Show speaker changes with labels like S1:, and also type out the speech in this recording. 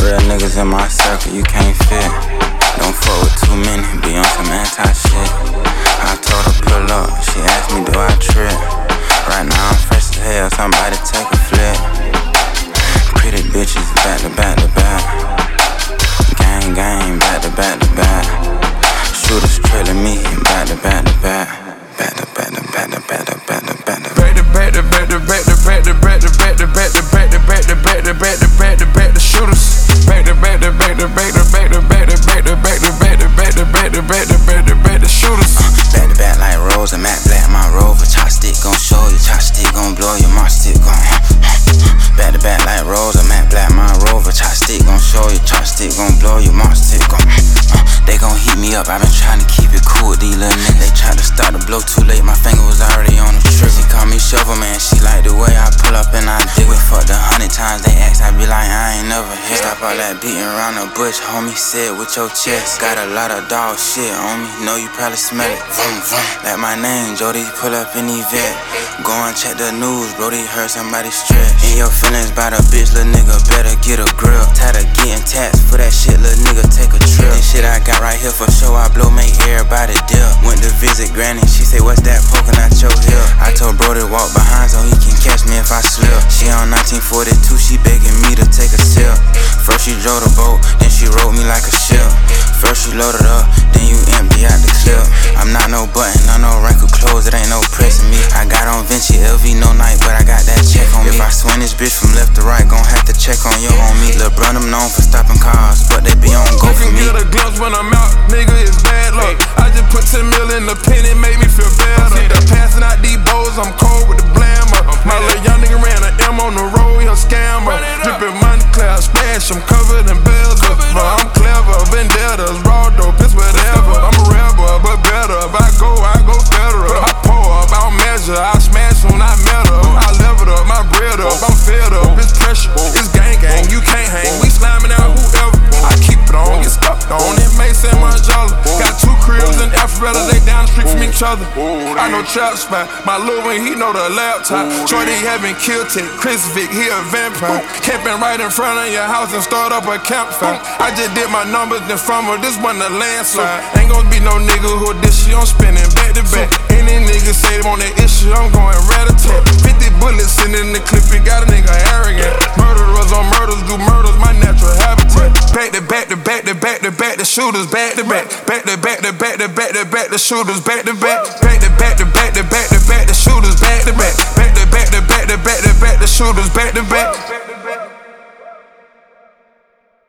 S1: Real niggas in my circle, you can't fit. Don't fuck with too many, be on some anti-shit. I told her pull up, she asked me do I trip. Right now I'm fresh as hell, somebody take a flip. Pretty bitches back to back to back. Gang gang back to back to back. Shooters trailing me back to back to back. Back to back to back to back to back to back to back to back to back to back to back to back to back to back to back to back to back to back to back to back to shooters. Back to back to back to back to back to back to back to back to back to back to back to back to back to back to shooters. Back to back like Rose and Matt Black, my Rover. Chopstick gon' show you, chopstick gon' blow you, my stick gon' back to back like Rose and Matt Black, my Rover. Chopstick gon' show you, chopstick gon' blow you, my stick gon' they gon' heat me up, I been tryna keep it cool with these little niggas. They tried to start the blow too late, my finger was already on the trigger. She call me Shovel Man, she like the way I pull up and I dig it. Fucked 100 times, they ask, I be like, I ain't never hit. Stop all that beating around the bush, homie, say it with your chest. Got a lot of dog shit on me, know you probably smell it. Vroom, vroom. Like my name, Jody, pull up in the vet. Go and check the news, Brody heard somebody stretch. In your feelings by the bitch, little nigga, better get a grip. Tired of getting taxed for that shit, little nigga, take a trip. This shit I got right here for show, I blow, make everybody dip. Went to visit granny, she say, what's that poking out your hip? I told bro to walk behind so he can catch me if I slip. She on 1942, she begging me to take a sip. First she drove the boat, then she rode me like a ship. First you load it up, then you empty out the clip. I'm not no button, I'm no wrinkled clothes, it ain't no pressing me. I got on Vinci LV, no night, but I got that check on me. If I swing this bitch from left to right, gon' have to check on your homie. Lil' bro, I'm known for stopping cars, but they be on go for me.
S2: You can get a glimpse when I'm out, nigga, it's bad luck. I just put 10 mil in the pen, it made me feel better. They're passing out these bows, I'm cold with the blammer. My little young nigga ran an M on the road, he a scammer. Drippin' money, cloud splash, I'm covered in bells. But I'm clever, vendettas, raw dope, it's whatever. I'm a rebel, but better. If I go federal. I pour up, I don't measure, I smash when I metal. I leveled up, my bread up, I'm fed up. It's pressure, it's gang gang, you can't hang. We slamming out whoever. I keep it on, get stuck on it, may say Margiela. Got 2 cribs in Alpharetta, they down the street from each other. I know trap spot, my Lil Wayne, he know the laptop. Shorty having killed it, Chris Vick, he a vampire. Camping right in front of your house and start up a campfire. I just did my numbers then from her, this wasn't a landslide. Ain't gonna be no nigga who this shit, I'm spinning back to back. Any nigga say they want that issue, I'm going rat-a-tat. 50 bullets sitting in the clip, it got a nigga arrogant. Murderers on murders, do murders, my natural habitat. Back to back to back to back to back, the shooters back to back. Back to back to back to back to back, the shooters back to back. Back to back to back to back to back, the shooters back to back. Back to back to back to back to back, the shooters back to back.